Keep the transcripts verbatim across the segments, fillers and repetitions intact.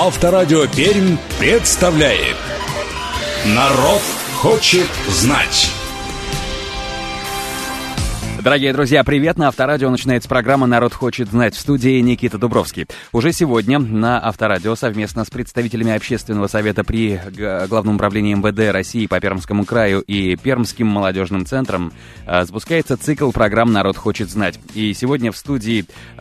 Авторадио Пермь представляет «Народ хочет знать». Дорогие друзья, привет! На Авторадио начинается программа «Народ хочет знать». В студии Никита Дубровский. Уже сегодня на Авторадио совместно с представителями Общественного совета при Главном управлении эм вэ дэ России по Пермскому краю и Пермским молодежным центром запускается цикл программ «Народ хочет знать». И сегодня в студии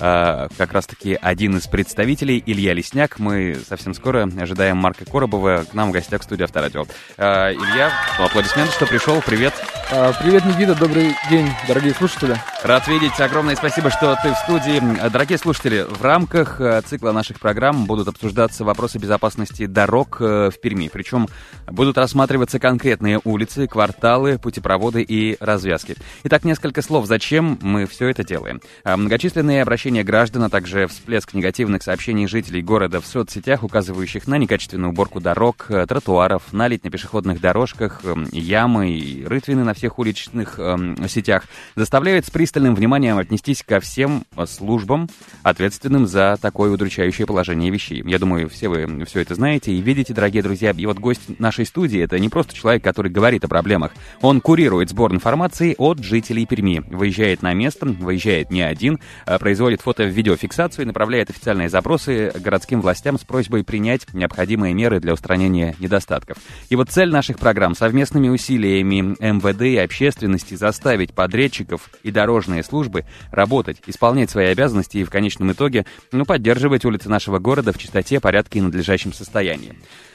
как раз-таки один из представителей, Илья Лесняк. Мы совсем скоро ожидаем Марка Коробова к нам в гостях в студии Авторадио. Илья, аплодисменты, что пришел. Привет! Привет, Никита, добрый день, дорогие слушатели. Рад видеть. Огромное спасибо, что ты в студии. Дорогие слушатели, в рамках цикла наших программ будут обсуждаться вопросы безопасности дорог в Перми. Причем будут рассматриваться конкретные улицы, кварталы, путепроводы и развязки. Итак, несколько слов, зачем мы все это делаем. Многочисленные обращения граждан, а также всплеск негативных сообщений жителей города в соцсетях, указывающих на некачественную уборку дорог, тротуаров, наледь на пешеходных дорожках, ямы и рытвины на всех уличных сетях, заставляют с пристальным вниманием отнестись ко всем службам, ответственным за такое удручающее положение вещей. Я думаю, все вы все это знаете и видите, дорогие друзья. И вот гость нашей студии — это не просто человек, который говорит о проблемах. Он курирует сбор информации от жителей Перми. Выезжает на место, выезжает не один, производит фото-видеофиксацию и направляет официальные запросы городским властям с просьбой принять необходимые меры для устранения недостатков. И вот цель наших программ — совместными усилиями эм вэ дэ и общественности заставить подрядчиков и дорожные службы работать, исполнять свои обязанности и в конечном итоге, ну, поддерживать улицы нашего города в чистоте, порядке и надлежащем состоянии.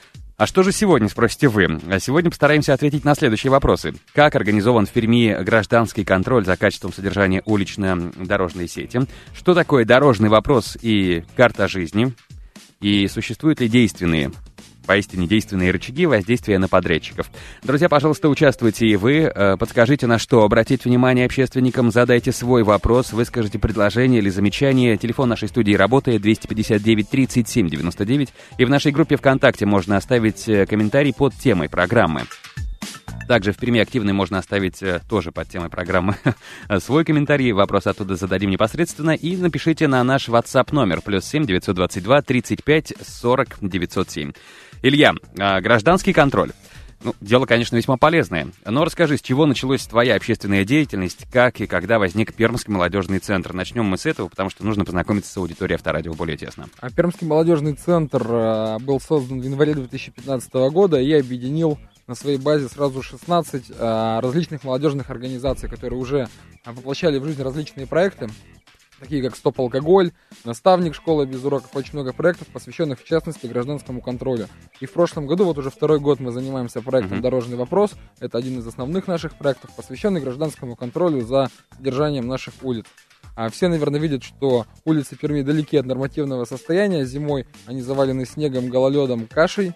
А что же сегодня, спросите вы? А сегодня постараемся ответить на следующие вопросы. Как организован в Перми гражданский контроль за качеством содержания улично-дорожной сети? Что такое дорожный вопрос и карта жизни? И существуют ли действенные поистине действенные рычаги воздействия на подрядчиков? Друзья, пожалуйста, участвуйте и вы. Подскажите, на что обратить внимание общественникам, задайте свой вопрос, выскажите предложение или замечание. Телефон нашей студии работает двести пятьдесят девять тридцать семь девяносто девять. И в нашей группе ВКонтакте можно оставить комментарий под темой программы. Также в Перми активный можно оставить э, тоже под темой программы свой комментарий, вопрос оттуда зададим непосредственно, и напишите на наш WhatsApp номер плюс семь девятьсот двадцать два тридцать пять сорок девятьсот семь. Илья, э, гражданский контроль. Ну, дело, конечно, весьма полезное. Но расскажи, с чего началась твоя общественная деятельность, как и когда возник Пермский молодежный центр? Начнем мы с этого, потому что нужно познакомиться с аудиторией Авторадио более тесно. А Пермский молодежный центр э, был создан в январе две тысячи пятнадцатого года и объединил на своей базе сразу шестнадцать э, различных молодежных организаций, которые уже э, воплощали в жизнь различные проекты, такие как «Стоп алкоголь», «Наставник», «Школа без уроков», очень много проектов, посвященных, в частности, гражданскому контролю. И в прошлом году, вот уже второй год мы занимаемся проектом mm-hmm. «Дорожный вопрос». Это один из основных наших проектов, посвященный гражданскому контролю за содержанием наших улиц. А все, наверное, видят, что улицы Перми далеки от нормативного состояния. Зимой они завалены снегом, гололедом, кашей.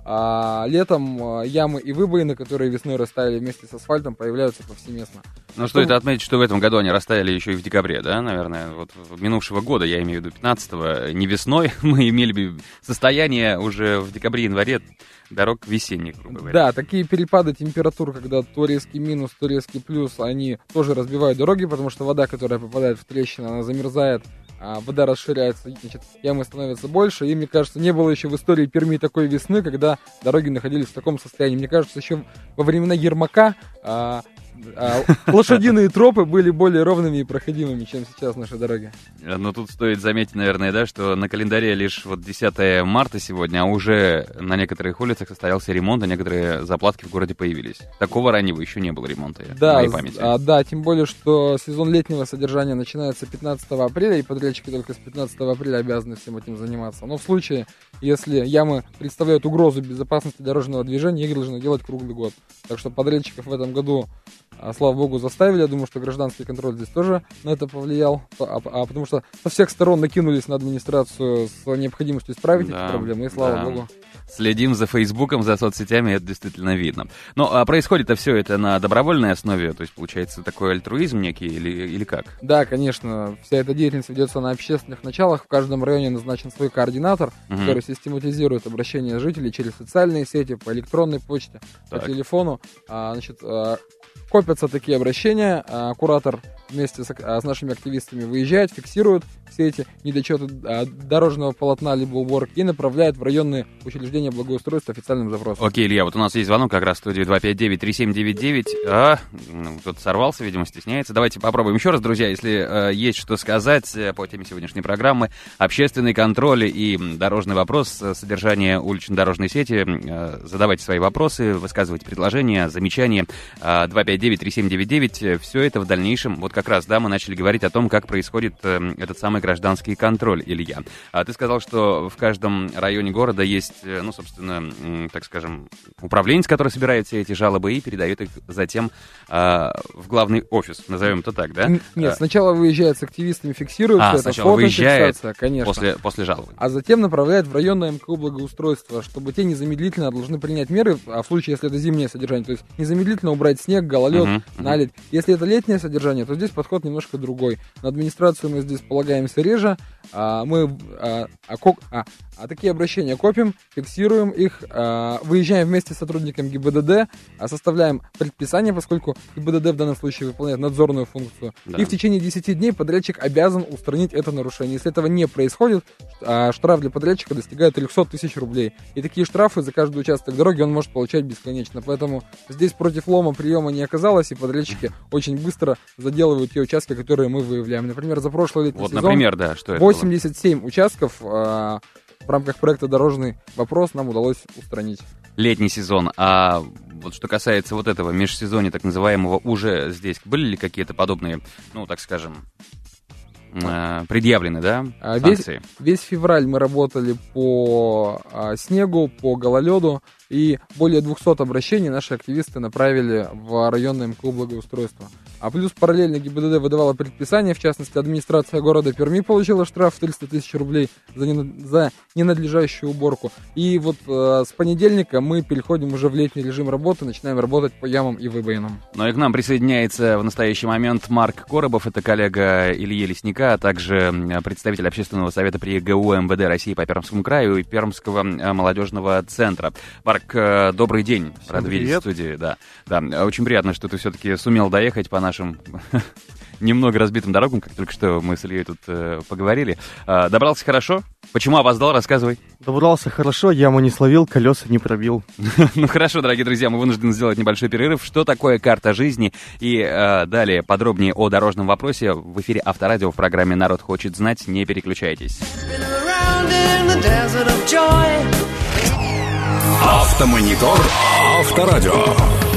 А летом ямы и выбоины, которые весной растаяли вместе с асфальтом, появляются повсеместно. Ну, стоит отметить, что в этом году они растаяли еще и в декабре, да, наверное, вот минувшего года, я имею в виду пятнадцатого, не весной, мы имели состояние уже в декабре-январе дорог весенних, грубо говоря. Да, такие перепады температур, когда то резкий минус, то резкий плюс, они тоже разбивают дороги, потому что вода, которая попадает в трещину, она замерзает, а вода расширяется, значит, ямы становятся больше, и, мне кажется, не было еще в истории Перми такой весны, когда дороги находились в таком состоянии. Мне кажется, еще во времена Ермака а, а, лошадиные тропы были более ровными и проходимыми, чем сейчас наши дороги. Но тут стоит заметить, наверное, да, что на календаре лишь вот десятое марта сегодня, а уже на некоторых улицах состоялся ремонт, а некоторые заплатки в городе появились. Такого раннего еще не было ремонта, да, в моей памяти. А, да, тем более, что сезон летнего содержания начинается пятнадцатого апреля, и подрядчики только с пятнадцатого апреля обязаны всем этим заниматься. Но в случае, если ямы представляют угрозу безопасности дорожного движения, их должны делать круглый год. Так что подрядчиков в этом году, слава богу, заставили. Я думаю, что гражданский контроль здесь тоже на это повлиял. А, а потому что со всех сторон накинулись на администрацию с необходимостью исправить да, эти проблемы, и слава да. богу. Следим за Фейсбуком, за соцсетями, это действительно видно. Но а происходит-то все это на добровольной основе, то есть получается такой альтруизм некий или, или как? Да, конечно, вся эта деятельность ведется на общественных началах. В каждом районе назначен свой координатор, угу. который систематизирует обращения жителей через социальные сети, по электронной почте, так. по телефону. А, значит, а, копятся такие обращения, а, куратор вместе с, с нашими активистами выезжает, фиксирует все эти недочеты дорожного полотна либо уборки и направляет в районные учреждения благоустройства официальным запросом. Окей, Илья, вот у нас есть звонок как раз в студии два пять девять три семь девять девять. А, ну, кто-то сорвался, видимо, стесняется. Давайте попробуем еще раз, друзья, если э, есть что сказать по теме сегодняшней программы. Общественный контроль и дорожный вопрос, содержание улично-дорожной сети. Э, задавайте свои вопросы, высказывайте предложения, замечания. Э, два пять девять три семь девять девять. Все это в дальнейшем. Вот как раз, да, мы начали говорить о том, как происходит э, этот самый гражданский контроль, Илья. А ты сказал, что в каждом районе города есть, э, ну, собственно, э, так скажем, управленец, который собирает все эти жалобы и передает их затем э, в главный офис, назовем это так, да? Нет, а, сначала выезжает с активистами, фиксирует а, это, сначала выезжает конечно. После, после жалобы. А затем направляет в районное МКУ благоустройства, чтобы те незамедлительно должны принять меры, а в случае, если это зимнее содержание, то есть незамедлительно убрать снег, гололед, uh-huh, uh-huh. наледь. Если это летнее содержание, то здесь подход немножко другой. На администрацию мы здесь полагаемся реже, а мы а, а, а, а такие обращения копим, фиксируем их, а, выезжаем вместе с сотрудником ГИБДД, а, составляем предписание, поскольку ГИБДД в данном случае выполняет надзорную функцию, да. И в течение десяти дней подрядчик обязан устранить это нарушение. Если этого не происходит, а, штраф для подрядчика достигает триста тысяч рублей. И такие штрафы за каждый участок дороги он может получать бесконечно. Поэтому здесь против лома приема не оказалось, и подрядчики очень быстро заделывают те участки, которые мы выявляем. Например, за прошлый летний вот, сезон например, да, что это восемьдесят семь было? Участков а, в рамках проекта «Дорожный вопрос» нам удалось устранить. Летний сезон. А вот что касается вот этого межсезонья, так называемого, уже здесь были ли какие-то подобные, ну, так скажем, предъявлены, да, санкции? Весь, весь февраль мы работали по а, снегу, по гололеду, и более двухсот обращений наши активисты направили в районное МКУ благоустройства. А плюс параллельно ГИБДД выдавала предписание, в частности, администрация города Перми получила штраф в триста тысяч рублей за, не, за ненадлежащую уборку. И вот э, с понедельника мы переходим уже в летний режим работы, начинаем работать по ямам и выбоинам. Ну и к нам присоединяется в настоящий момент Марк Коробов, это коллега Ильи Лесника, а также представитель общественного совета при ГУ МВД России по Пермскому краю и Пермского молодежного центра. Марк, добрый день. Всем рад видеть в привет. студии. Да, да, очень приятно, что ты все-таки сумел доехать по нашим немного разбитым дорогам, как только что мы с Ильей тут э, поговорили. Э, добрался хорошо? Почему опоздал? Рассказывай. Добрался хорошо, яму не словил, колеса не пробил. Ну хорошо, дорогие друзья, мы вынуждены сделать небольшой перерыв. Что такое карта жизни? И э, далее подробнее о дорожном вопросе в эфире Авторадио в программе «Народ хочет знать». Не переключайтесь. Автомонитор Авторадио.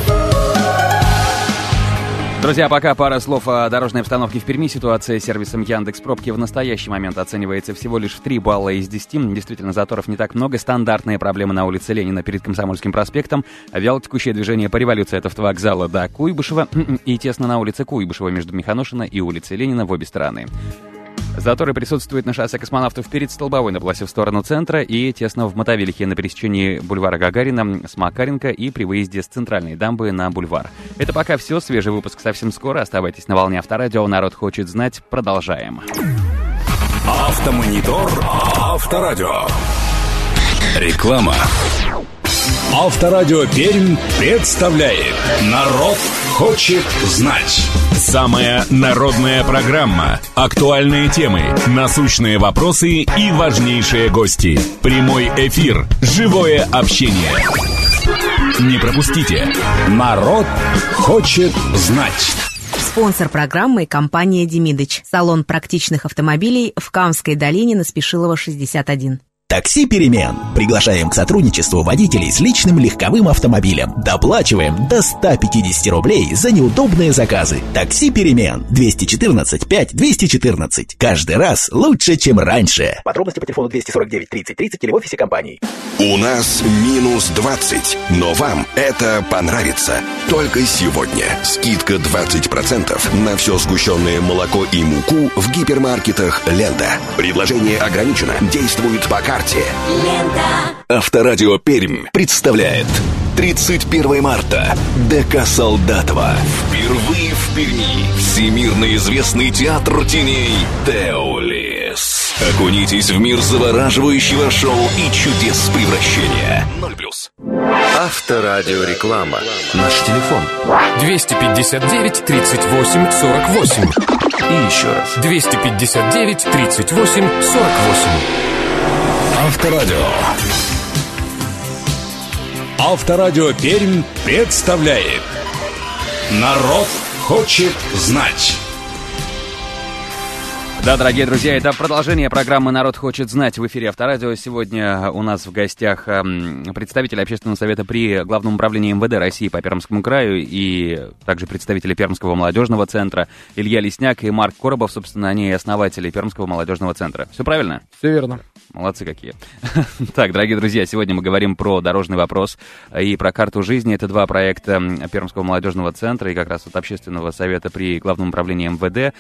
Друзья, пока пара слов о дорожной обстановке в Перми. Ситуация с сервисом Яндекс.Пробки в настоящий момент оценивается всего лишь в три балла из десяти. Действительно, заторов не так много. Стандартные проблемы на улице Ленина перед Комсомольским проспектом. Вялотекущее движение по революции от автовокзала до Куйбышева. И тесно на улице Куйбышева между Миханошина и улицей Ленина в обе стороны. Заторы присутствуют на шоссе Космонавтов перед Столбовой на полосе в сторону центра и тесно в Мотовилихе на пересечении бульвара Гагарина с Макаренко и при выезде с центральной дамбы на бульвар. Это пока все. Свежий выпуск совсем скоро. Оставайтесь на волне Авторадио. Народ хочет знать. Продолжаем. Автомонитор Авторадио. Реклама. Авторадио Пермь представляет «Народ хочет знать». Самая народная программа. Актуальные темы, насущные вопросы и важнейшие гости. Прямой эфир, живое общение. Не пропустите. «Народ хочет знать». Спонсор программы – компания «Демидыч». Салон практичных автомобилей в Камской долине на Спешилова, шестьдесят один. Такси «Перемен». Приглашаем к сотрудничеству водителей с личным легковым автомобилем. Доплачиваем до ста пятидесяти рублей за неудобные заказы. Такси «Перемен». двести четырнадцать пять двести четырнадцать. Каждый раз лучше, чем раньше. Подробности по телефону двести сорок девять тридцать тридцать или в офисе компании. У нас минус двадцать, но вам это понравится. Только сегодня скидка двадцать процентов на все сгущенное молоко и муку в гипермаркетах «Лента». Предложение ограничено, действует по карте. Лента. Авторадио Пермь представляет тридцать первого марта. ДК Солдатова. Впервые в Перми. Всемирно известный театр теней Теолис. Окунитесь в мир завораживающего шоу и чудес превращения. Ноль плюс. Авторадиореклама. Наш телефон. двести пятьдесят девять тридцать восемь сорок восемь. И еще раз. двести пятьдесят девять тридцать восемь сорок восемь. Авторадио. Авторадио Пермь представляет «Народ хочет знать». Да, дорогие друзья, это продолжение программы «Народ хочет знать» в эфире Авторадио. Сегодня у нас в гостях представитель Общественного совета при Главном управлении эм вэ дэ России по Пермскому краю и также представители Пермского молодежного центра Илья Лесняк и Марк Коробов, собственно, они основатели Пермского молодежного центра. Все правильно? Все верно. Молодцы какие. Так, дорогие друзья, сегодня мы говорим про дорожный вопрос и про карту жизни. Это два проекта Пермского молодежного центра и как раз от Общественного совета при Главном управлении эм вэ дэ.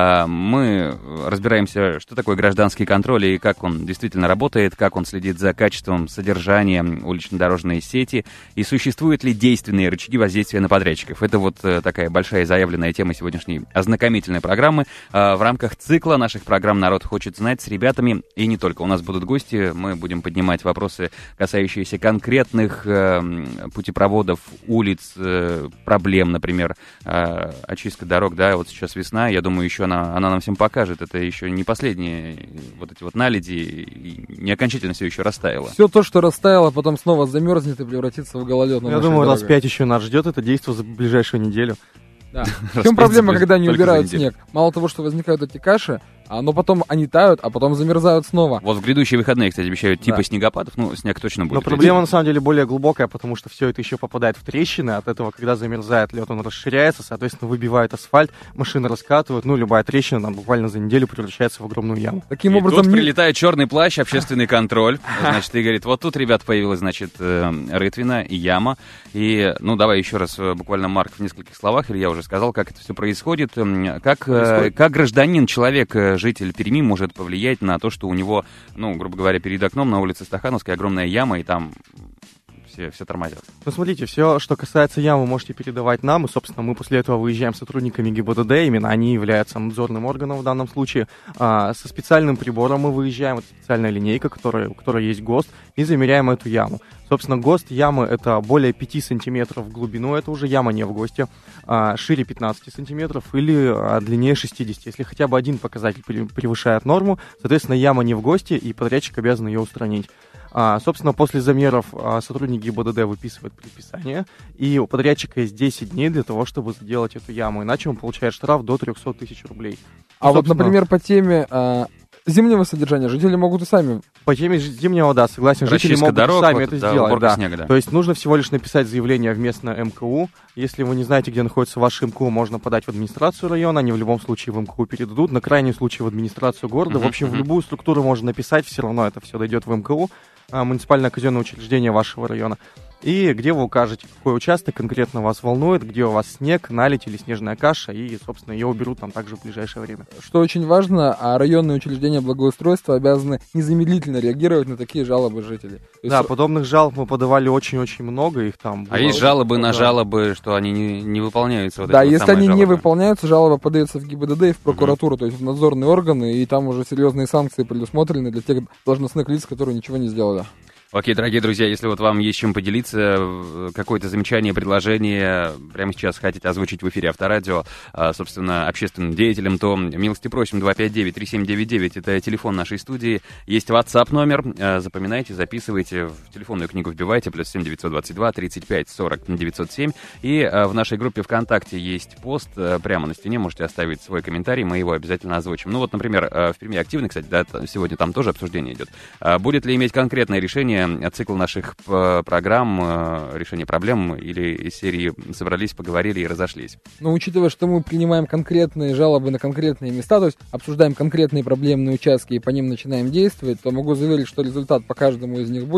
Мы разбираемся, что такое гражданский контроль и как он действительно работает, как он следит за качеством содержания улично-дорожной сети и существуют ли действенные рычаги воздействия на подрядчиков. Это вот такая большая заявленная тема сегодняшней ознакомительной программы в рамках цикла наших программ «Народ хочет знать» с ребятами и не только. У нас будут гости, мы будем поднимать вопросы, касающиеся конкретных путепроводов, улиц, проблем, например, очистка дорог, да, вот сейчас весна, я думаю, еще она, она нам всем покажет. Это еще не последние вот эти вот наледи, и не окончательно все еще растаяло. Все то, что растаяло, потом снова замерзнет и превратится в гололед. Я думаю, раз пять еще нас ждет это действие за ближайшую неделю. Да. В чем проблема, когда не убирают снег? Мало того, что возникают эти каши, но потом они тают, а потом замерзают снова. Вот в грядущие выходные, кстати, обещают типа да. снегопадов, ну, снег точно будет. Но проблема, на самом деле, более глубокая, потому что все это еще попадает в трещины, от этого, когда замерзает лед, он расширяется, соответственно, выбивает асфальт, машины раскатывают, ну, любая трещина, там, буквально за неделю превращается в огромную яму. Таким и образом... тут прилетает черный плащ, общественный контроль, значит, и говорит, вот тут, ребят, появилась, значит, рытвина и яма, и, ну, давай еще раз, буквально, Марк, в нескольких словах, или я уже сказал, как это все происходит, как, происходит. как гражданин, человек, житель Перми может повлиять на то, что у него, ну, грубо говоря, перед окном на улице Стахановской огромная яма, и там все, все тормозят. Ну, смотрите, все, что касается ям, вы можете передавать нам, и, собственно, мы после этого выезжаем с сотрудниками гэ бэ дэ дэ, именно они являются надзорным органом в данном случае. А, со специальным прибором мы выезжаем, это специальная линейка, которая, у которой есть ГОСТ, и замеряем эту яму. Собственно, ГОСТ ямы это более пяти сантиметров в глубину, это уже яма не в ГОСТе, а, шире пятнадцати сантиметров или а, длиннее шестидесяти. Если хотя бы один показатель превышает норму, соответственно, яма не в ГОСТе, и подрядчик обязан ее устранить. А, собственно, после замеров а, сотрудник гэ бэ дэ дэ выписывает предписание, и у подрядчика есть десять дней для того, чтобы сделать эту яму, иначе он получает штраф до трехсот тысяч рублей. А и, вот, например, по теме а, зимнего содержания жители могут и сами... По теме зимнего, да, согласен, Расчистка жители могут дорог, сами вот, это да, сделать. Да. Снега, да. То есть нужно всего лишь написать заявление в местное эм ка у. Если вы не знаете, где находится ваш эм ка у, можно подать в администрацию района, они в любом случае в эм ка у передадут, на крайний случай в администрацию города. Uh-huh, в общем, uh-huh. в любую структуру можно написать, все равно это все дойдет в эм ка у, муниципальное казенное учреждение вашего района. И где вы укажете, какой участок конкретно вас волнует, где у вас снег, наледь или снежная каша, и, собственно, ее уберут там также в ближайшее время. Что очень важно, а районные учреждения благоустройства обязаны незамедлительно реагировать на такие жалобы жителей. То да, есть... подобных жалоб мы подавали очень-очень много, их там... А есть жалобы на жалобы, что они не, не выполняются? Вот да, эти если вот они жалобы. не выполняются, жалоба подается в гэ бэ дэ дэ и в прокуратуру, uh-huh. то есть в надзорные органы, и там уже серьезные санкции предусмотрены для тех должностных лиц, которые ничего не сделали. Окей, дорогие друзья, если вот вам есть чем поделиться, какое-то замечание, предложение, прямо сейчас хотите озвучить в эфире Авторадио, собственно, общественным деятелям, то милости просим, два пять девять три семь девять девять, это телефон нашей студии, есть WhatsApp номер, запоминайте, записывайте, в телефонную книгу вбивайте, плюс семь девятьсот двадцать два тридцать пять сорок девятьсот семь, и в нашей группе ВКонтакте есть пост, прямо на стене можете оставить свой комментарий, мы его обязательно озвучим. Ну вот, например, в Перми активно, кстати, да, сегодня там тоже обсуждение идет. Будет ли иметь конкретное решение цикл наших программ, решение проблем, или из серии собрались, поговорили и разошлись? Но учитывая, что мы принимаем конкретные жалобы на конкретные места, то есть обсуждаем конкретные проблемные участки и по ним начинаем действовать, то могу заверить, что результат по каждому из них будет.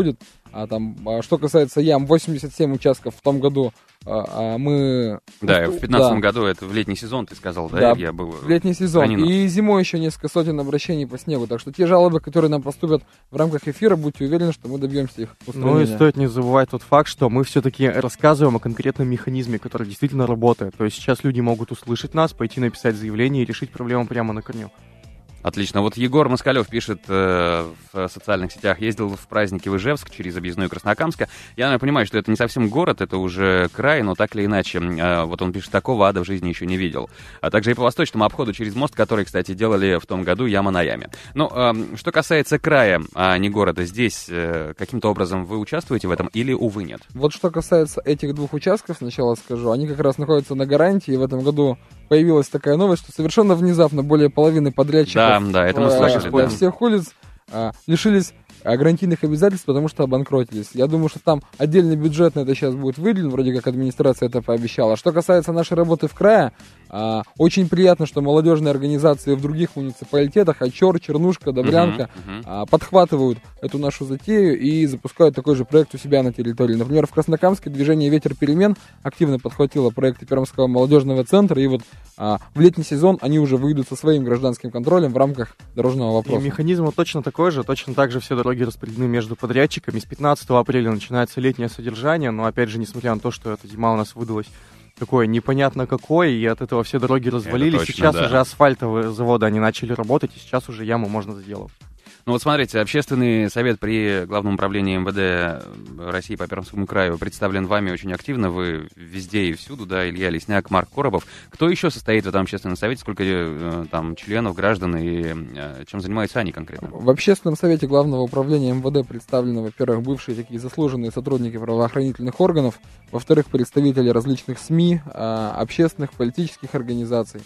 А, там, а, что касается ям, восемьдесят семь участков в том году а, а, мы... Да, в пятнадцатом да. году, это в летний сезон, ты сказал, да, да, я был в летний сезон. Ранено. И зимой еще несколько сотен обращений по снегу. Так что те жалобы, которые нам поступят в рамках эфира, будьте уверены, что мы добьемся их устранения. Ну и стоит не забывать тот факт, что мы все-таки рассказываем о конкретном механизме, который действительно работает. То есть сейчас люди могут услышать нас, пойти написать заявление и решить проблему прямо на корню. Отлично. Вот Егор Москалев пишет э, в социальных сетях, ездил в праздники в Ижевск через объездную Краснокамска. Я наверное, понимаю, что это не совсем город, это уже край, но так или иначе, э, вот он пишет, такого ада в жизни еще не видел. А также и по восточному обходу через мост, который, кстати, делали в том году яма на яме. Ну, э, что касается края, а не города, здесь э, каким-то образом вы участвуете в этом или, увы, нет? Вот что касается этих двух участков, сначала скажу, они как раз находятся на гарантии, и в этом году появилась такая новость, что совершенно внезапно более половины подрядчиков да, да, это мы слышали, по да. всех улиц а, лишились а, гарантийных обязательств, потому что обанкротились. Я думаю, что там отдельный бюджет на это сейчас будет выделен, вроде как администрация это пообещала. Что касается нашей работы в крае, а, очень приятно, что молодежные организации в других муниципалитетах, Очер, Чернушка, Добрянка, uh-huh, uh-huh. А, подхватывают эту нашу затею и запускают такой же проект у себя на территории. Например, в Краснокамске движение «Ветер перемен» активно подхватило проекты Пермского молодежного центра, и вот а, в летний сезон они уже выйдут со своим гражданским контролем в рамках дорожного вопроса. И механизм точно такой же, точно так же все дороги распределены между подрядчиками. С пятнадцатого апреля начинается летнее содержание, но опять же, несмотря на то, что эта зима у нас выдалась такое непонятно какое, и от этого все дороги развалились. Точно, сейчас да. уже асфальтовые заводы, они начали работать, и сейчас уже яму можно заделать. Ну вот смотрите, общественный совет при Главном управлении МВД России по Пермскому краю представлен вами очень активно, вы везде и всюду, да, Илья Лесняк, Марк Коробов. Кто еще состоит в этом общественном совете, сколько там членов, граждан и чем занимаются они конкретно? В общественном совете Главного управления МВД представлены, во-первых, бывшие такие заслуженные сотрудники правоохранительных органов, во-вторых, представители различных СМИ, общественных, политических организаций.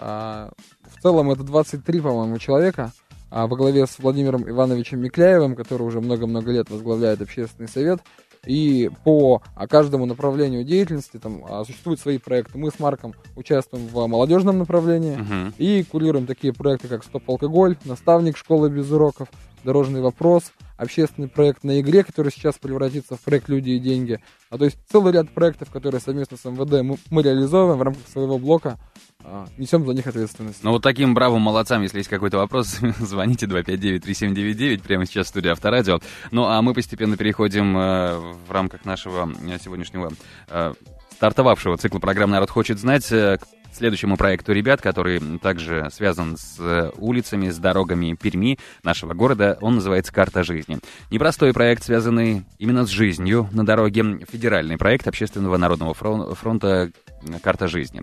В целом это двадцать три, по-моему, человека. Во главе с Владимиром Ивановичем Микляевым, который уже много-много лет возглавляет общественный совет. И по каждому направлению деятельности там существуют свои проекты. Мы с Марком участвуем в молодежном направлении uh-huh. и курируем такие проекты, как «Стоп-алкоголь», «Наставник школы без уроков», «Дорожный вопрос», общественный проект на игре, который сейчас превратится в проект «Люди и деньги». А то есть целый ряд проектов, которые совместно с МВД мы, мы реализовываем в рамках своего блока, а, несем за них ответственность. Ну вот таким бравым молодцам, если есть какой-то вопрос, звоните два пять девять три семь девять девять, прямо сейчас в студии Авторадио. Ну а мы постепенно переходим э, в рамках нашего сегодняшнего э, стартовавшего цикла программ «Народ хочет знать» э, к следующему проекту ребят, который также связан с улицами, с дорогами Перми, нашего города. Он называется «Карта жизни». Непростой проект, связанный именно с жизнью на дороге. Федеральный проект Общественного народного фронта «Карта жизни».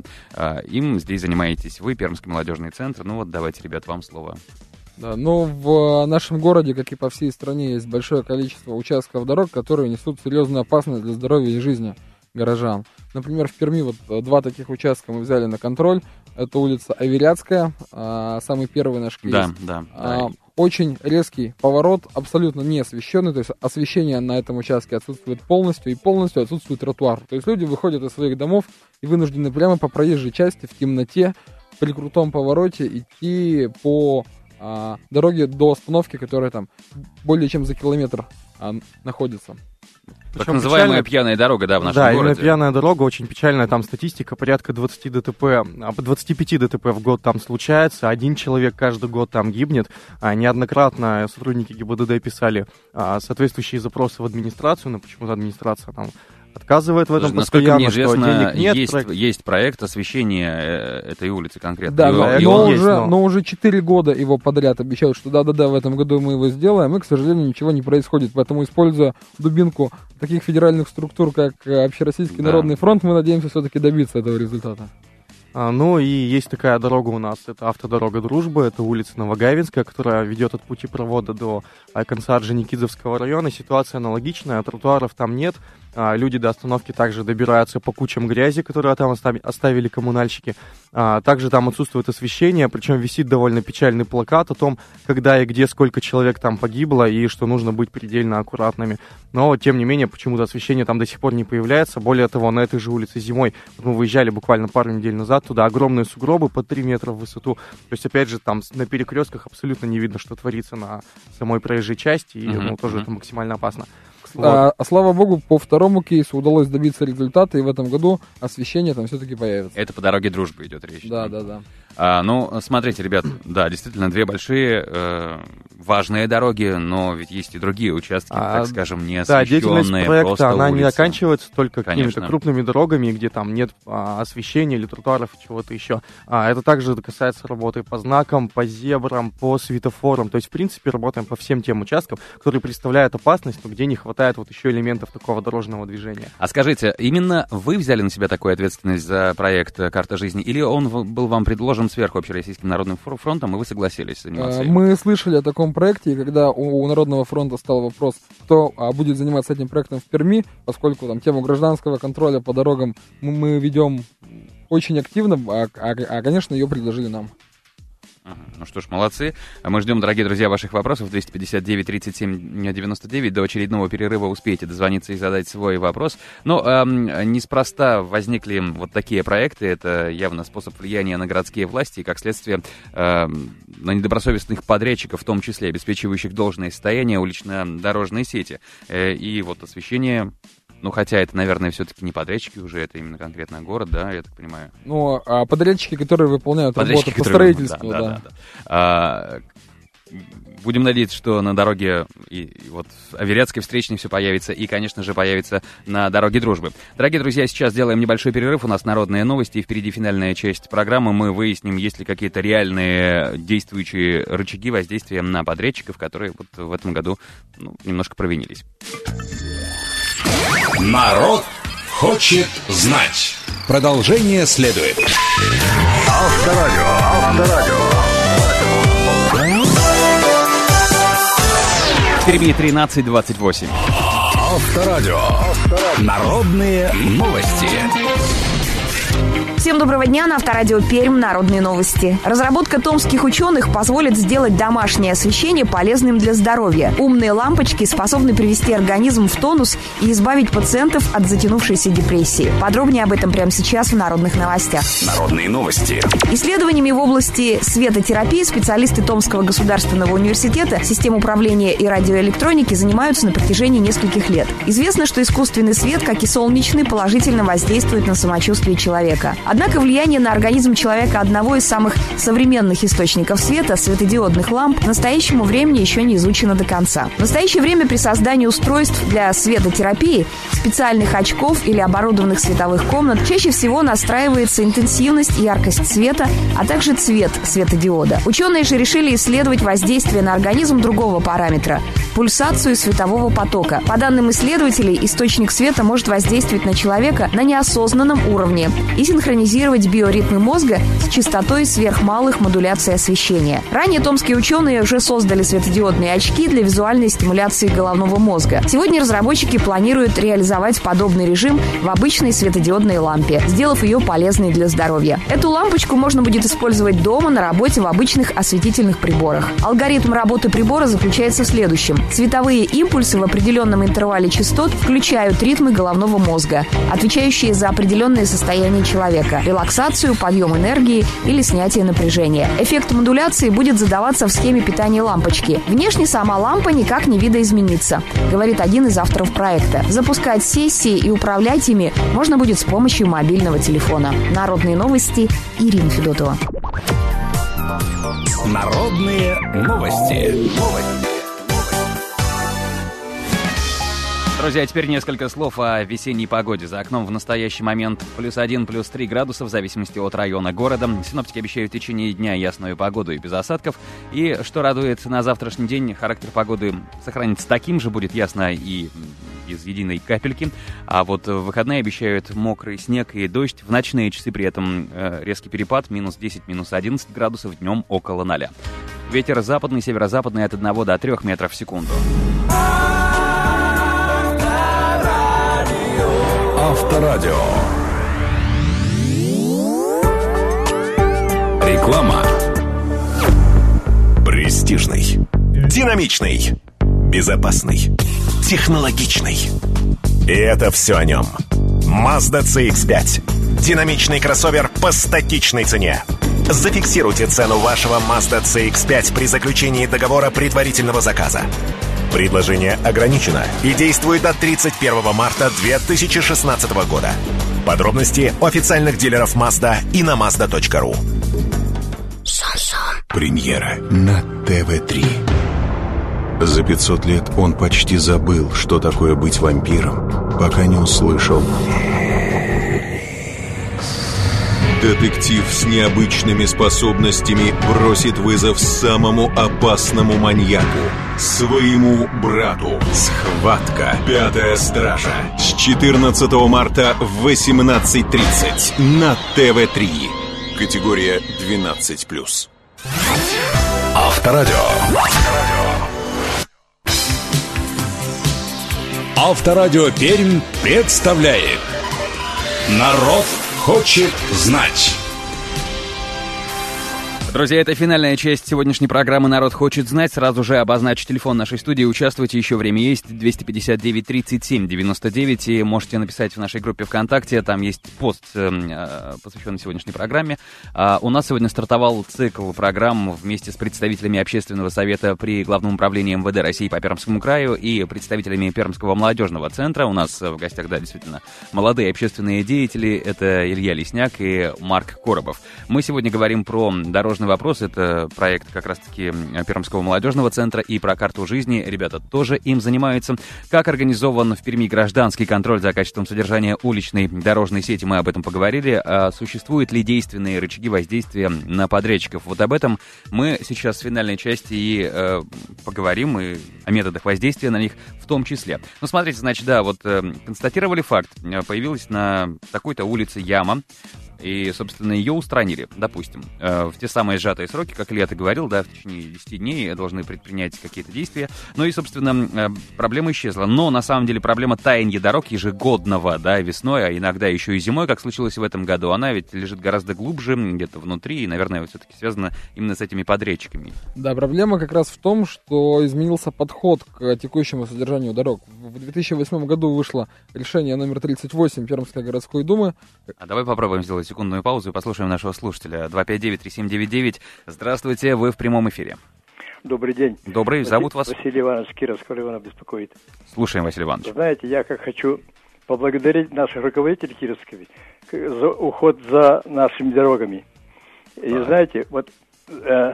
Им здесь занимаетесь вы, Пермский молодежный центр. Ну вот давайте, ребят, вам слово. Да, ну, в нашем городе, как и по всей стране, есть большое количество участков дорог, которые несут серьезную опасность для здоровья и жизни горожан. Например, в Перми вот два таких участка мы взяли на контроль. Это улица Аверятская, самый первый наш кейс. Да, да, да. Очень резкий поворот, абсолютно не освещенный, то есть освещение на этом участке отсутствует полностью, и полностью отсутствует тротуар. То есть люди выходят из своих домов и вынуждены прямо по проезжей части в темноте при крутом повороте идти по а, дороге до остановки, которая там более чем за километр а, находится. Так называемая печальная... пьяная дорога, да, в нашем да, городе. Да, именно пьяная дорога, очень печальная, там статистика, порядка двадцать ДТП, двадцать пять ДТП в год там случается, один человек каждый год там гибнет. А, неоднократно сотрудники ГИБДД писали а, соответствующие запросы в администрацию, но почему-то администрация там отказывает в этом Слушай, постоянно, постоянно, что денег нет. Есть проект... есть проект освещения этой улицы конкретно. Да, его, но, его но, есть, уже, но... но уже четыре года его подряд обещают, что да-да-да, в этом году мы его сделаем, и, к сожалению, ничего не происходит. Поэтому, используя дубинку таких федеральных структур, как Общероссийский да. народный фронт, мы надеемся все-таки добиться этого результата. А, ну и есть такая дорога у нас, это автодорога Дружбы, это улица Новогавинская, которая ведет от путепровода до а, конца Орджоникидзевского района. Ситуация аналогичная, тротуаров там нет, а, люди до остановки также добираются по кучам грязи, которые там оставили коммунальщики. А, также там отсутствует освещение, причем висит довольно печальный плакат о том, когда и где сколько человек там погибло и что нужно быть предельно аккуратными. Но, тем не менее, почему-то освещение там до сих пор не появляется. Более того, на этой же улице зимой, мы выезжали буквально пару недель назад, туда огромные сугробы по три метра в высоту. То есть, опять же, там на перекрестках абсолютно не видно, что творится на самой проезжей части, и uh-huh, ну, тоже uh-huh. это максимально опасно. К Вот. А, а слава богу, по второму кейсу удалось добиться результата, и в этом году освещение там все-таки появится. Это по дороге дружбы идет речь. Да, да, да. А, ну, смотрите, ребят, да, действительно, две большие э, важные дороги, но ведь есть и другие участки, а, так скажем, не освещенные. Да, деятельность проекта, она улицы. Не оканчивается только Конечно. какими-то крупными дорогами, где там нет а, освещения или тротуаров, чего-то еще. А, это также касается работы по знакам, по зебрам, по светофорам. То есть, в принципе, работаем по всем тем участкам, которые представляют опасность, но где не хватает вот еще элементов такого дорожного движения. А скажите, именно вы взяли на себя такую ответственность за проект «Карта жизни», или он был вам предложен сверху Общероссийским народным фронтом, и вы согласились заниматься? Мы слышали о таком проекте, и когда у Народного фронта стал вопрос, кто будет заниматься этим проектом в Перми, поскольку там тему гражданского контроля по дорогам мы ведем очень активно, а, а, а конечно, ее предложили нам. Ну что ж, молодцы. Мы ждем, дорогие друзья, ваших вопросов. двести пятьдесят девять тридцать семь девяносто девять. До очередного перерыва успеете дозвониться и задать свой вопрос. Но эм, неспроста возникли вот такие проекты. Это явно способ влияния на городские власти и, как следствие, эм, на недобросовестных подрядчиков, в том числе обеспечивающих должное состояние улично-дорожной сети. Э, и вот освещение... Ну, хотя это, наверное, все-таки не подрядчики уже, это именно конкретно город, да, я так понимаю. Ну, а подрядчики, которые выполняют подрядчики, работу по строительству, да. да. да, да, да. А, будем надеяться, что на дороге и, и вот Аверецкой встречной все появится, и, конечно же, появится на дороге дружбы. Дорогие друзья, сейчас сделаем небольшой перерыв, у нас народные новости, и впереди финальная часть программы. Мы выясним, есть ли какие-то реальные действующие рычаги воздействия на подрядчиков, которые вот в этом году ну, немножко провинились. Народ хочет знать. Продолжение следует. Авторадио, Авторадио. В Перми тринадцать двадцать восемь. Авторадио. Авторадио. Народные новости. Всем доброго дня, на Авторадио Пермь народные новости. Разработка томских ученых позволит сделать домашнее освещение полезным для здоровья. Умные лампочки способны привести организм в тонус и избавить пациентов от затянувшейся депрессии. Подробнее об этом прямо сейчас в народных новостях. Народные новости. Исследованиями в области светотерапии специалисты Томского государственного университета систем управления и радиоэлектроники занимаются на протяжении нескольких лет. Известно, что искусственный свет, как и солнечный, положительно воздействует на самочувствие человека. Однако влияние на организм человека одного из самых современных источников света, светодиодных ламп, к настоящему времени еще не изучено до конца. В настоящее время при создании устройств для светотерапии, специальных очков или оборудованных световых комнат чаще всего настраивается интенсивность и яркость света, а также цвет светодиода. Ученые же решили исследовать воздействие на организм другого параметра – пульсацию светового потока. По данным исследователей, источник света может воздействовать на человека на неосознанном уровне и синхронизировать биоритмы мозга с частотой сверхмалых модуляций освещения. Ранее томские ученые уже создали светодиодные очки для визуальной стимуляции головного мозга. Сегодня разработчики планируют реализовать подобный режим в обычной светодиодной лампе, сделав ее полезной для здоровья. Эту лампочку можно будет использовать дома, на работе, в обычных осветительных приборах. Алгоритм работы прибора заключается в следующем. Цветовые импульсы в определенном интервале частот включают ритмы головного мозга, отвечающие за определенные состояния человека. Релаксацию, подъем энергии или снятие напряжения. Эффект модуляции будет задаваться в схеме питания лампочки. Внешне сама лампа никак не видоизменится, говорит один из авторов проекта. Запускать сессии и управлять ими можно будет с помощью мобильного телефона. Народные новости, Ирина Федотова. Народные новости. Друзья, теперь несколько слов о весенней погоде. За окном в настоящий момент плюс один, плюс три градуса в зависимости от района города. Синоптики обещают в течение дня ясную погоду и без осадков. И что радует, на завтрашний день характер погоды сохранится таким же, будет ясно и из единой капельки. А вот в выходные обещают мокрый снег и дождь. В ночные часы при этом э, резкий перепад, минус десять, минус одиннадцать градусов, днем около ноля. Ветер западный, северо-западный от одного до трёх метров в секунду. Авторадио. Реклама. Престижный, динамичный, безопасный, технологичный. И это все о нем. Mazda си икс пять. Динамичный кроссовер по статичной цене. Зафиксируйте цену вашего Mazda си икс пять при заключении договора предварительного заказа. Предложение ограничено и действует до тридцать первого марта две тысячи шестнадцатого года. Подробности у официальных дилеров Mazda и на мазда точка ру. Премьера на тэ вэ три. За пятьсот лет он почти забыл, что такое быть вампиром, пока не услышал. Детектив с необычными способностями бросит вызов самому опасному маньяку — своему брату. Схватка. Пятая стража. С четырнадцатого марта в восемнадцать тридцать на тэ вэ три. Категория двенадцать плюс. Авторадио. Авторадио Пермь представляет «Народ хочет знать». Друзья, это финальная часть сегодняшней программы «Народ хочет знать». Сразу же обозначу телефон нашей студии. Участвуйте, еще время есть. двести пятьдесят девять тридцать семь девяносто девять. И можете написать в нашей группе ВКонтакте. Там есть пост, э, посвященный сегодняшней программе. А у нас сегодня стартовал цикл программ вместе с представителями Общественного совета при Главном управлении эм вэ дэ России по Пермскому краю и представителями Пермского молодежного центра. У нас в гостях, да, действительно, молодые общественные деятели. Это Илья Лесняк и Марк Коробов. Мы сегодня говорим про дорожный вопрос. Это проект как раз-таки Пермского молодежного центра, и про карту жизни. Ребята тоже им занимаются. Как организован в Перми гражданский контроль за качеством содержания уличной дорожной сети, мы об этом поговорили. А существуют ли действенные рычаги воздействия на подрядчиков? Вот об этом мы сейчас в финальной части и э, поговорим, и о методах воздействия на них в том числе. Ну, смотрите, значит, да, вот э, констатировали факт. Появилась на такой-то улице яма, и, собственно, ее устранили, допустим. В те самые сжатые сроки, как Илья ты говорил, да, в течение десяти дней должны предпринять какие-то действия. Ну и, собственно, проблема исчезла. Но, на самом деле, проблема таяния дорог ежегодного, да, весной, а иногда еще и зимой, как случилось в этом году, она ведь лежит гораздо глубже, где-то внутри, и, наверное, все-таки связана именно с этими подрядчиками. Да, проблема как раз в том, что изменился подход к текущему содержанию дорог. В две тысячи восьмом году вышло решение номер тридцать восемь Пермской городской думы. А давай попробуем сделать секундную паузу и послушаем нашего слушателя. два пять девять три семь девять девять. Здравствуйте, вы в прямом эфире. Добрый день. Добрый, зовут вас? Василий Иванович Кировского района беспокоит. Слушаем, Василий Иванович. Знаете, я как хочу поблагодарить наших руководителей Кировского за уход за нашими дорогами. И а. знаете, вот э,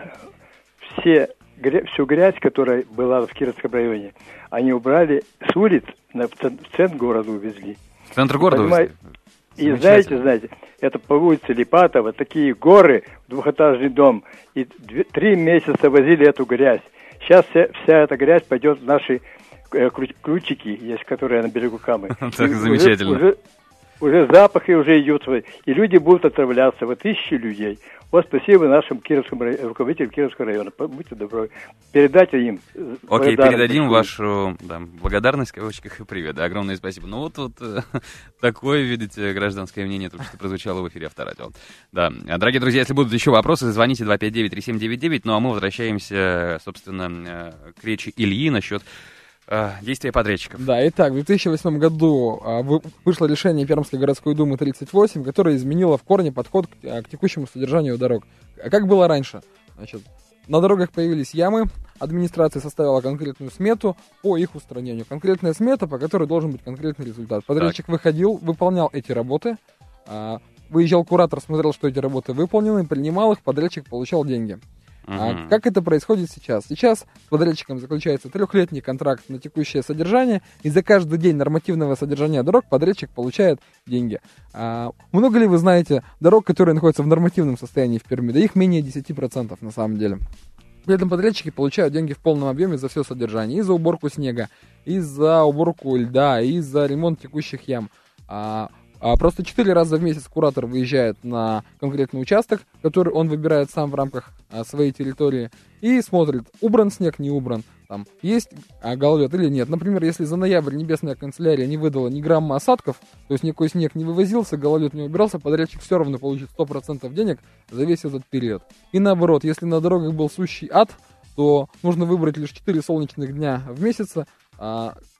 все, гря- всю грязь, которая была в Кировском районе, они убрали с улиц, на, в центр города увезли. В центр города увезли? И знаете, знаете, это по улице Липатова, такие горы, двухэтажный дом, и две, три месяца возили эту грязь. Сейчас вся, вся эта грязь пойдет в наши э, ключики, есть, которые на берегу Камы. Так замечательно. Уже, уже запахи уже идут, и люди будут отравляться, вот тысячи людей. Вот спасибо нашим кировским руководителям Кировского района. Будьте добры, передайте им. Окей, передадим вашу да, благодарность, в кавычках, и привет. Да, огромное спасибо. Ну вот тут э, такое, видите, гражданское мнение только что прозвучало в эфире Авторадио. Да, дорогие друзья, если будут еще вопросы, звоните два пять девять три семь девять девять. Ну а мы возвращаемся, собственно, к речи Ильи насчет действия подрядчиков. Да, итак, в две тысячи восьмом году а, вышло решение Пермской городской думы тридцать восемь, которое изменило в корне подход к, к текущему содержанию дорог. А как было раньше? Значит, на дорогах появились ямы, администрация составила конкретную смету по их устранению. Конкретная смета, по которой должен быть конкретный результат. Подрядчик так. выходил, выполнял эти работы, а, выезжал куратор, смотрел, что эти работы выполнены, принимал их, подрядчик получал деньги. Uh-huh. А как это происходит сейчас? Сейчас с подрядчиком заключается трехлетний контракт на текущее содержание, и за каждый день нормативного содержания дорог подрядчик получает деньги. А, много ли вы знаете дорог, которые находятся в нормативном состоянии в Перми? Да их менее десять процентов на самом деле. При этом подрядчики получают деньги в полном объеме за все содержание. И за уборку снега, и за уборку льда, и за ремонт текущих ям. А, А просто четыре раза в месяц куратор выезжает на конкретный участок, который он выбирает сам в рамках а, своей территории, и смотрит, убран снег, не убран, там, есть а, гололед или нет. Например, если за ноябрь небесная канцелярия не выдала ни грамма осадков, то есть никакой снег не вывозился, гололед не убирался, подрядчик все равно получит сто процентов денег за весь этот период. И наоборот, если на дорогах был сущий ад, то нужно выбрать лишь четыре солнечных дня в месяц, а,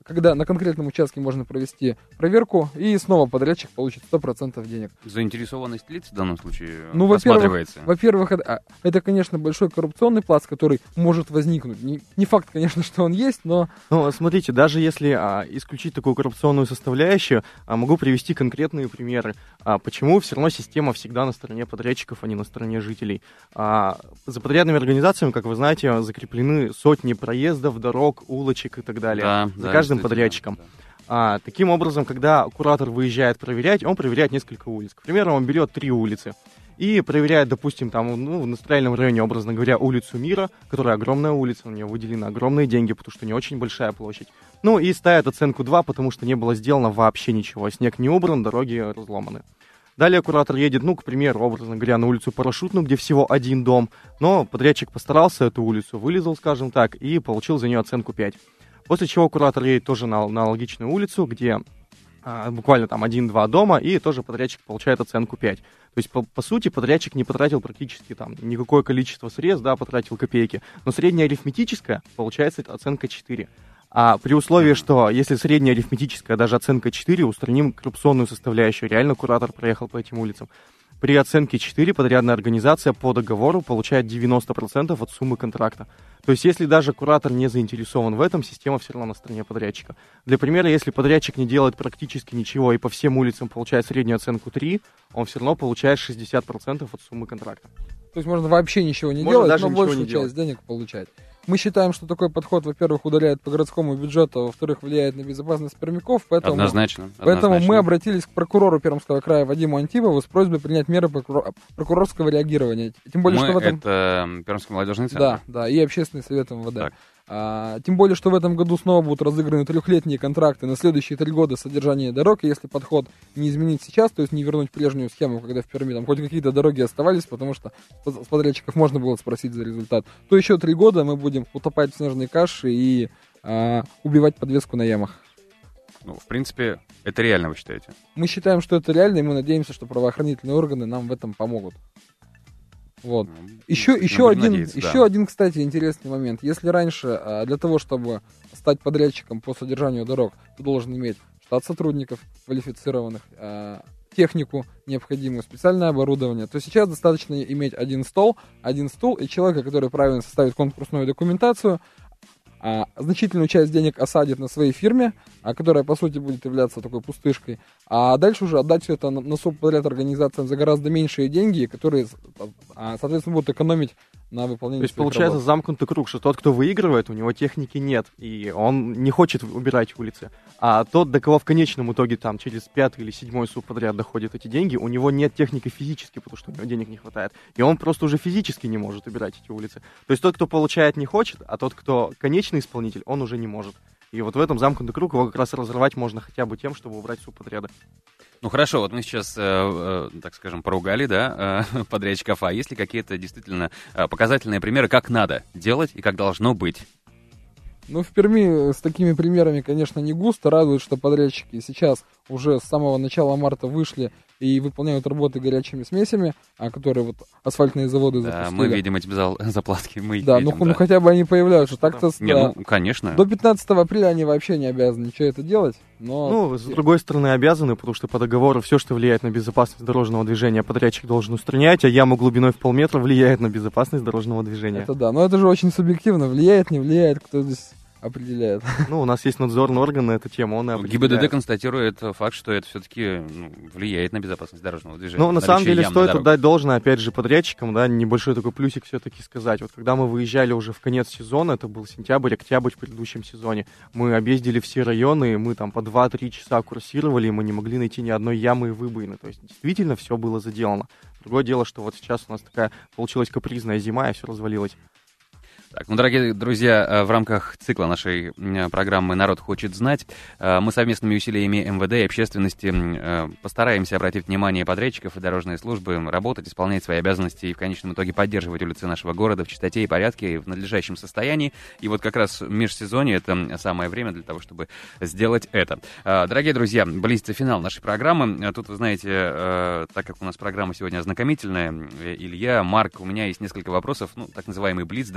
когда на конкретном участке можно провести проверку, и снова подрядчик получит сто процентов денег. Заинтересованность лиц в данном случае ну, рассматривается? Во-первых, во-первых это, это, конечно, большой коррупционный пласт, который может возникнуть. Не, не факт, конечно, что он есть, но... Ну, смотрите, даже если а, исключить такую коррупционную составляющую, а, могу привести конкретные примеры. А, почему все равно система всегда на стороне подрядчиков, а не на стороне жителей? А, за подрядными организациями, как вы знаете, закреплены сотни проездов, дорог, улочек и так далее. Да, за да, каждым подрядчиком. Да. А, таким образом, когда куратор выезжает проверять, он проверяет несколько улиц. К примеру, он берет три улицы и проверяет, допустим, там, ну, в индустриальном районе, образно говоря, улицу Мира, которая огромная улица, на нее выделены огромные деньги, потому что не очень большая площадь. Ну и ставит оценку два, потому что не было сделано вообще ничего. Снег не убран, дороги разломаны. Далее куратор едет, ну, к примеру, образно говоря, на улицу Парашютную, где всего один дом, но подрядчик постарался эту улицу, вылезал, скажем так, и получил за нее оценку пять. После чего куратор едет тоже на, на аналогичную улицу, где а, буквально там один-два дома, и тоже подрядчик получает оценку пять. То есть, по, по сути, подрядчик не потратил практически там никакое количество средств, да, потратил копейки, но средняя арифметическая получается оценка четыре. А при условии, что если средняя арифметическая, даже оценка четыре, устраним коррупционную составляющую, реально куратор проехал по этим улицам. При оценке четыре подрядная организация по договору получает девяносто процентов от суммы контракта. То есть, если даже куратор не заинтересован в этом, система все равно на стороне подрядчика. Для примера, если подрядчик не делает практически ничего и по всем улицам получает среднюю оценку три, он все равно получает шестьдесят процентов от суммы контракта. То есть, можно вообще ничего не можно делать, но большую часть делать. денег получать. Мы считаем, что такой подход, во-первых, удаляет по городскому бюджету, а во-вторых, влияет на безопасность пермяков. Поэтому, однозначно, поэтому однозначно. мы обратились к прокурору Пермского края Вадиму Антипову с просьбой принять меры прокурор... прокурорского реагирования. Тем более, мы что в этом... это Пермский молодежный центр? Да, да, и общественный совет эм вэ дэ. А, тем более, что в этом году снова будут разыграны трехлетние контракты на следующие три года содержания дорог. И если подход не изменить сейчас, то есть не вернуть прежнюю схему, когда в Перми там хоть какие-то дороги оставались, потому что с подрядчиков можно было спросить за результат, то еще три года мы будем утопать в снежной каше и а, убивать подвеску на ямах. Ну, в принципе, это реально, вы считаете? Мы считаем, что это реально, и мы надеемся, что правоохранительные органы нам в этом помогут. Вот. Еще, ну, еще, один, надеяться, еще да. один, кстати, интересный момент. Если раньше а, для того, чтобы стать подрядчиком по содержанию дорог, ты должен иметь штат сотрудников квалифицированных, а, технику необходимую, специальное оборудование, то сейчас достаточно иметь один стол, один стул и человека, который правильно составит конкурсную документацию, а, значительную часть денег осадит на своей фирме, а, которая, по сути, будет являться такой пустышкой, а дальше уже отдать все это на, на субподряд организациям за гораздо меньшие деньги, которые, а, соответственно, будут экономить на выполнении. То есть получается работ. Замкнутый круг, что тот, кто выигрывает, у него техники нет, и он не хочет убирать улицы, а тот, до кого в конечном итоге там через пятый или седьмой субподряд доходят эти деньги, у него нет техники физически, потому что у него денег не хватает, и он просто уже физически не может убирать эти улицы. То есть тот, кто получает, не хочет, а тот, кто конечный исполнитель, он уже не может. И вот в этом замкнутый круг его как раз разрывать можно хотя бы тем, чтобы убрать субподряды. Ну хорошо, вот мы сейчас, э, э, так скажем, поругали, да, э, подрядчиков, а есть ли какие-то действительно э, показательные примеры, как надо делать и как должно быть? Ну, в Перми с такими примерами, конечно, не густо. Радует, что подрядчики сейчас уже с самого начала марта вышли и выполняют работы горячими смесями, а которые вот асфальтные заводы да, запустили. Мы видим эти заплатки, мы их да, видим. Ну, да, ну хотя бы они появляются. Так-то, не, да, ну, конечно. До пятнадцатого апреля они вообще не обязаны ничего это делать. Но... Ну, с другой стороны, обязаны, потому что по договору все, что влияет на безопасность дорожного движения, подрядчик должен устранять, а яма глубиной в полметра влияет на безопасность дорожного движения. Это да, но это же очень субъективно. Влияет, не влияет, кто здесь... определяет. Ну, у нас есть надзорный орган на эту тему, он и определяет. ГИБДД констатирует факт, что это все-таки ну, влияет на безопасность дорожного движения. Ну, на самом деле, стоит отдать должное, опять же, подрядчикам, да, небольшой такой плюсик все-таки сказать. Вот когда мы выезжали уже в конец сезона, это был сентябрь, октябрь в предыдущем сезоне, мы объездили все районы, мы там по два-три часа курсировали, и мы не могли найти ни одной ямы и выбоины. То есть, действительно, все было заделано. Другое дело, что вот сейчас у нас такая получилась капризная зима, и все развалилось. Так, ну, дорогие друзья, в рамках цикла нашей программы «Народ хочет знать» мы совместными усилиями эм вэ дэ и общественности постараемся обратить внимание подрядчиков и дорожные службы, работать, исполнять свои обязанности и в конечном итоге поддерживать улицы нашего города в чистоте и порядке, и в надлежащем состоянии. И вот как раз в межсезонье это самое время для того, чтобы сделать это. Дорогие друзья, близится финал нашей программы. Тут, вы знаете, так как у нас программа сегодня ознакомительная, Илья, Марк, у меня есть несколько вопросов, ну, так называемый блиц, да, такой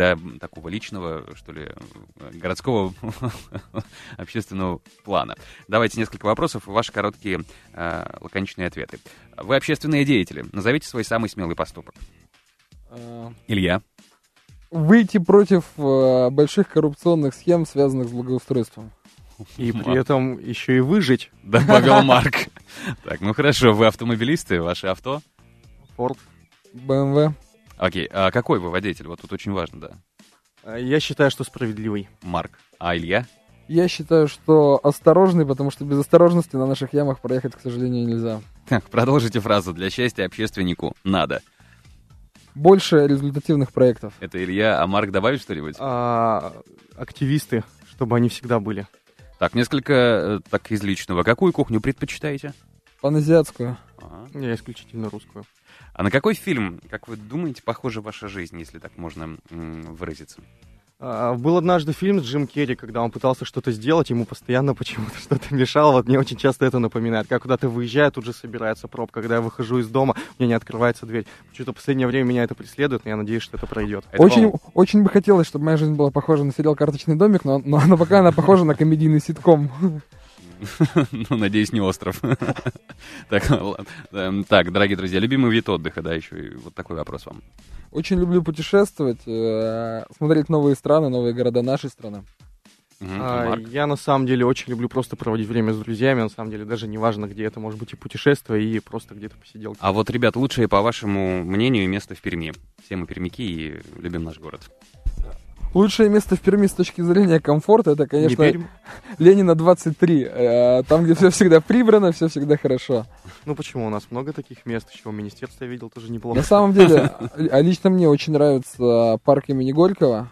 такого личного, что ли, городского общественного плана. Давайте несколько вопросов, ваши короткие э, лаконичные ответы. Вы общественные деятели. Назовите свой самый смелый поступок. Илья. Выйти против э, больших коррупционных схем, связанных с благоустройством. И при этом еще и выжить. Добавил Марк. Так, ну хорошо, вы автомобилисты, ваше авто? Форд. бэ эм вэ. Окей, а какой вы водитель? Вот тут очень важно, да. Я считаю, что справедливый. Марк. А Илья? Я считаю, что осторожный, потому что без осторожности на наших ямах проехать, к сожалению, нельзя. Так, продолжите фразу. Для счастья общественнику надо. Больше результативных проектов. Это Илья, а Марк добавит что-нибудь? А, активисты, чтобы они всегда были. Так, несколько э, так из личного. Какую кухню предпочитаете? Паназиатскую. Ага. Я исключительно русскую. А на какой фильм, как вы думаете, похожа ваша жизнь, если так можно м- выразиться? А, был однажды фильм с Джим Керри, когда он пытался что-то сделать, ему постоянно почему-то что-то мешало. Вот мне очень часто это напоминает. Как куда-то выезжаю, тут же собирается пробка. Когда я выхожу из дома, мне не открывается дверь. Почему-то в последнее время меня это преследует, но я надеюсь, что это пройдет. Это очень, очень бы хотелось, чтобы моя жизнь была похожа на сериал «Карточный домик», но, но, но пока она похожа на комедийный ситком. Ну, надеюсь, не остров. так, так, дорогие друзья, любимый вид отдыха, да, еще и вот такой вопрос вам. Очень люблю путешествовать, э, смотреть новые страны, новые города нашей страны. Угу, а, я на самом деле очень люблю просто проводить время с друзьями, на самом деле даже не важно, где это, может быть и путешествие, и просто где-то посиделки. А вот, ребят, лучшее, по вашему мнению, место в Перми? Все мы пермяки и любим наш город. Лучшее место в Перми с точки зрения комфорта, это, конечно, Ленина двадцать три. Там, где все всегда прибрано, все всегда хорошо. Ну почему? У нас много таких мест, еще в министерстве я видел, тоже неплохо. На самом деле, лично мне очень нравится парк имени Горького.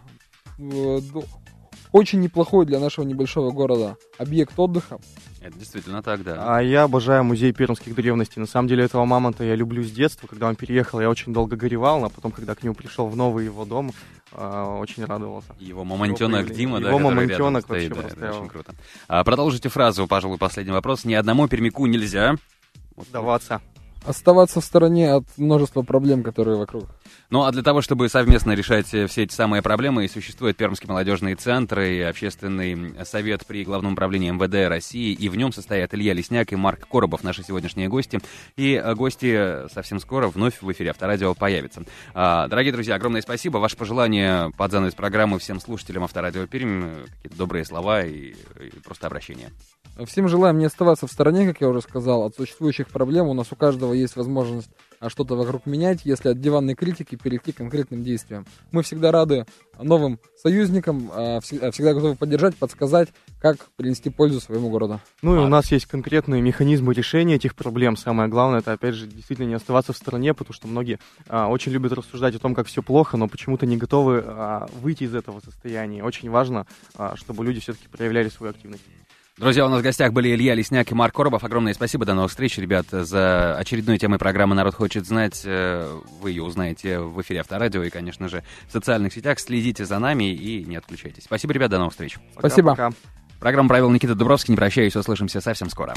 Очень неплохой для нашего небольшого города объект отдыха. Это действительно так, да. А я обожаю музей пермских древностей. На самом деле этого мамонта я люблю с детства. Когда он переехал, я очень долго горевал, а потом, когда к нему пришел в новый его дом, очень радовался. Его мамонтенок Дима, его да, его мамонтенок стоит, вообще да, это очень круто. А, продолжите фразу, пожалуй, последний вопрос. Ни одному пермяку нельзя сдаваться. Оставаться в стороне от множества проблем, которые вокруг. Ну, а для того, чтобы совместно решать все эти самые проблемы, и существует Пермский молодежный центр и общественный совет при Главном управлении эм вэ дэ России, и в нем состоят Илья Лесняк и Марк Коробов, наши сегодняшние гости. И гости совсем скоро вновь в эфире Авторадио появятся. А, дорогие друзья, огромное спасибо. Ваши пожелания под занавес программы всем слушателям Авторадио Пермь, какие-то добрые слова и, и просто обращения. Всем желаем не оставаться в стороне, как я уже сказал, от существующих проблем. У нас у каждого есть возможность что-то вокруг менять, если от диванной критики перейти к конкретным действиям. Мы всегда рады новым союзникам, всегда готовы поддержать, подсказать, как принести пользу своему городу. Ну и у нас есть конкретные механизмы решения этих проблем. Самое главное, это, опять же, действительно не оставаться в стороне, потому что многие а, очень любят рассуждать о том, как все плохо, но почему-то не готовы а, выйти из этого состояния. Очень важно, а, чтобы люди все-таки проявляли свою активность. Друзья, у нас в гостях были Илья Лесняк и Марк Коробов. Огромное спасибо, до новых встреч, ребят, за очередной темой программы «Народ хочет знать». Вы ее узнаете в эфире Авторадио и, конечно же, в социальных сетях. Следите за нами и не отключайтесь. Спасибо, ребят, до новых встреч. Спасибо. Пока. Программу провел Никита Дубровский. Не прощаюсь, услышимся совсем скоро.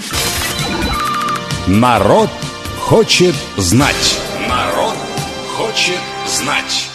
Народ хочет знать. Народ хочет знать.